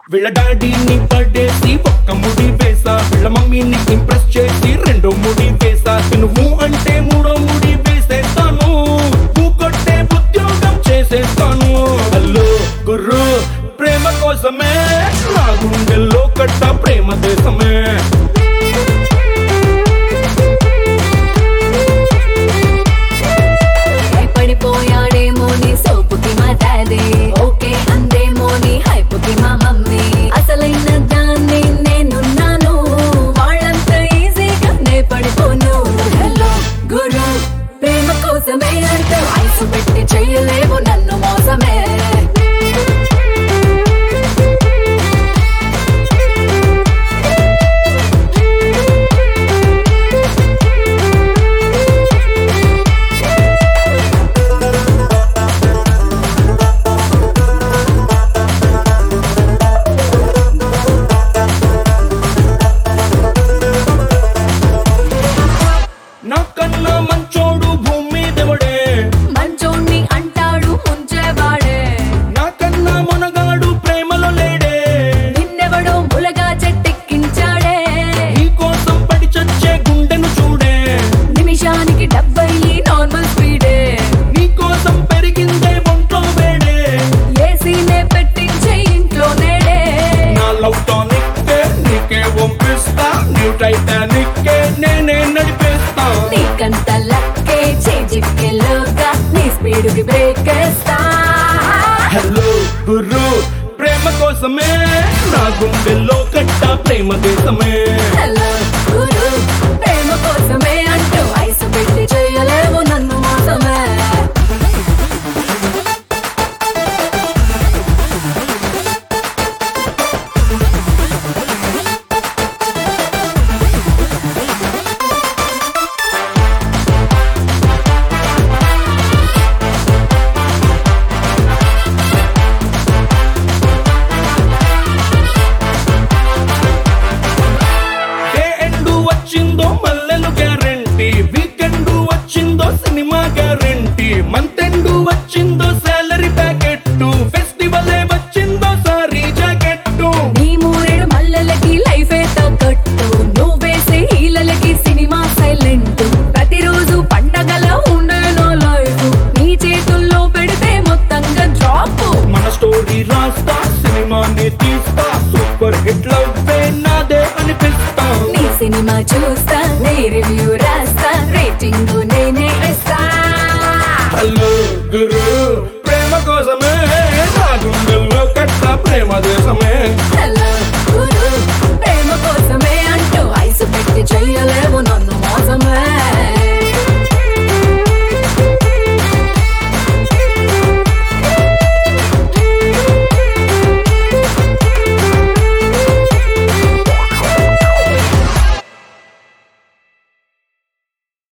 వీళ్ళ డాడీని పడేసి ఒక్క ముడి వేసా, వీళ్ళ మమ్మీని ఇంప్రెస్ చేసి రెండో ముడి వేసా. నువ్వు అంటే మూడో ముడి వేసేస్తాను, నువ్వు కొట్టే ఉద్యోగం చేసేస్తాను. హలో గుర్రు ప్రేమ కోసమే నా గుండెల్లో కట్ట ప్రేమ దేశమే. పడిపోయాడేమో నీ సోపుకి మా డాడీ, ఓకే అందేమో నీ హైపుకి మా మమ్మీ. అసలైన దాన్ని నేనున్నాను, వాళ్ళంత ఈజీగా నే పడిపోను. హలో గురు ప్రేమ కోసమే అంటే ఐసు పెట్టి చెయ్యలేవు నన్ను మోసమే. నాకన్నా మంచోడు భూమి దేవుడే, మంచోణ్ణి అంటాడు ముంచేవాడే. నాకన్నా మునగాడు ప్రేమలో లేడే. నిన్నెవడో ములగా చెట్టెక్కించాడే, నీ కోసం పడి చచ్చే గుండెను చూడే. నిమిషానికి 70 నార్మల్ స్పీడే. నీ కోసం పెరిగిందే ఒంట్లో వేడే. ఏసీనే పెట్టించే ఇంట్లో నేడే. నా లవ్ టానిక్ నీకే పంపిస్తా, న్యూ టైటానిక్ నేనే నడిపేస్తా. నీకంత లక్కే చేజిక్కెలోగా నీ స్పీడుకి బ్రేక్ వేస్తా. హలో గుర్రు ప్రేమ కోసమే నా గుండెల్లో కట్ట ప్రేమ దేశమే. హలో గురు ప్రేమ కోసమే అంటూ ఐసు పెట్టి చేయలేవు నన్ను మోసమే. డే ఎండు వచ్చిందో మల్లెలు గ్యారంటీ, వీకెండ్ వచ్చిందో సినిమా గ్యారంటీ, మంత్ ఎండు వచ్చిందో సాలరీ ప్యాకెట్, ఫెస్టివల్ వచ్చిందో సారీ జాకెట్. నీ మూరెడు మల్లెలకి లైఫే తగ్గట్టు, నువ్వేసే హీలలకి సినిమా సైలెంట్. ప్రతిరోజు పండగల ఉండేనో లైఫ్, నీ చేతుల్లో పెడితే మొత్తంగా డ్రాప్. మన స్టోరీ రాస్తా, సినిమాని తీస్తా, సూపర్ హిట్ లవ్వే నాదే అనిపిస్తా. నీ సినిమా చూస్తా, నీ రివ్యూ రాస్తా, రేటింగ్ నేనే ఇస్తా. హలో గురు